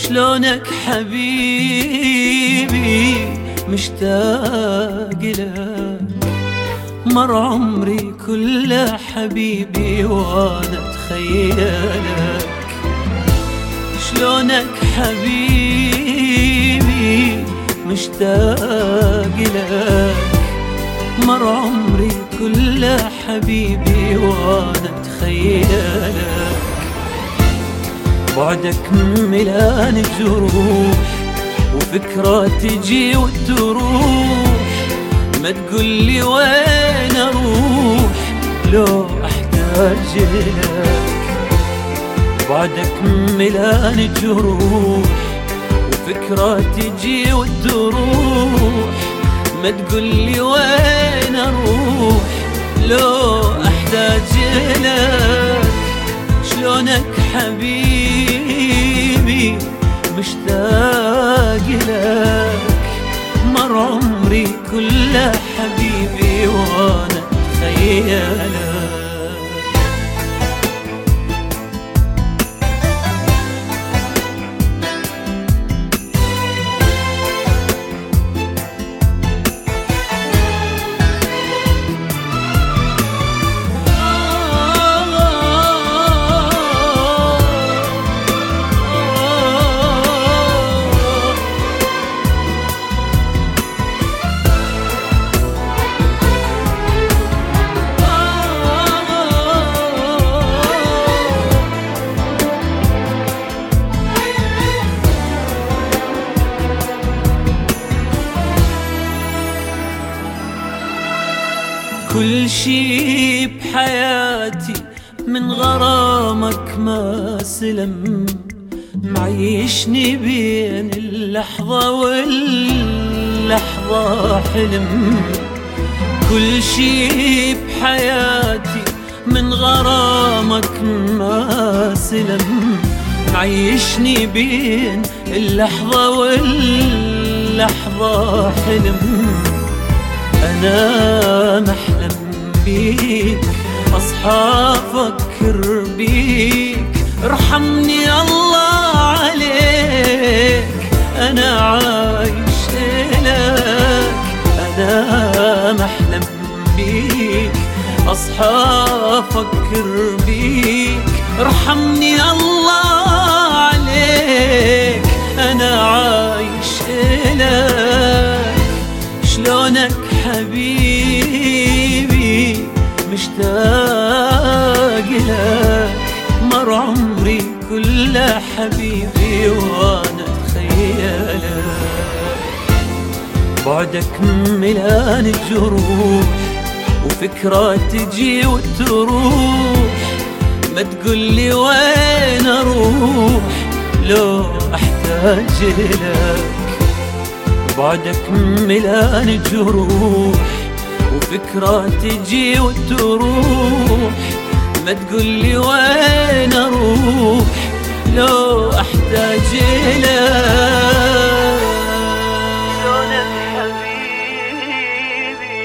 شلونك حبيبي مشتاق لك، مر عمري كله حبيبي وانا اتخيلك. شلونك حبيبي مشتاق لك، مر عمري كله حبيبي وانا اتخيلك. بعدك ملان الجروح وفكرة تجي وتروح، ما تقولي وين اروح لو احتاج لك. بعدك ملان الجروح وفكرة تجي وتروح، ما تقولي وين اروح لو احتاج لك. شلونك حبيبي مشتاق لك، مر عمري كله حبيبي وانا اتخيلك. كل شي بحياتي من غرامك ما سلم، معيشني بين اللحظة واللحظة حلم. كل شي بحياتي من غرامك ما سلم، معيشني بين اللحظة واللحظة حلم. أنا محلم بيك، أصحى أفكر بيك، ارحمني الله عليك، أنا عايش لك. أنا محلم بيك، أصحى أفكر بيك، ارحمني الله عليك، أنا عايش لك. شلونك حبيبي مشتاق لك، مر عمري كله حبيبي وانا اتخيلك. بعدك ملان الجروح وفكرة تجي وتروح، ما تقولي وين اروح لو احتاج لك. بعدك ملان الجروح وفكرة تجي وتروح، ما تقولي وين اروح لو احتاج لك. شلونك حبيبي.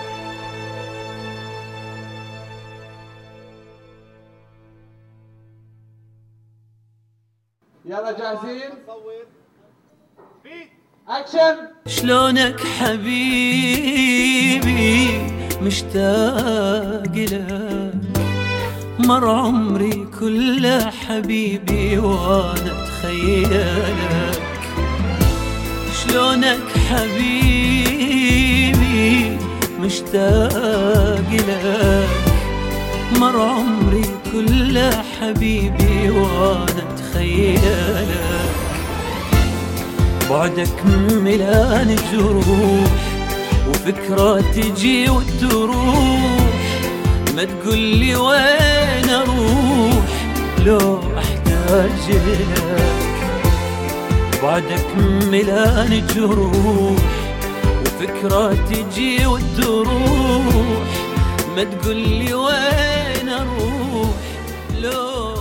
يلا جاهزين؟ اكشن. شلونك حبيبي مشتاق لك، مر عمري كله حبيبي وانا اتخيلك. شلونك حبيبي مشتاق لك، مر عمري كله حبيبي وانا اتخيلك. بعدك ملان الجروح وفكرة تجي وتروح، ما تقولي وين اروح لو احتاج لك. بعدك ملان الجروح وفكرة تجي وتروح، ما تقولي وين اروح لو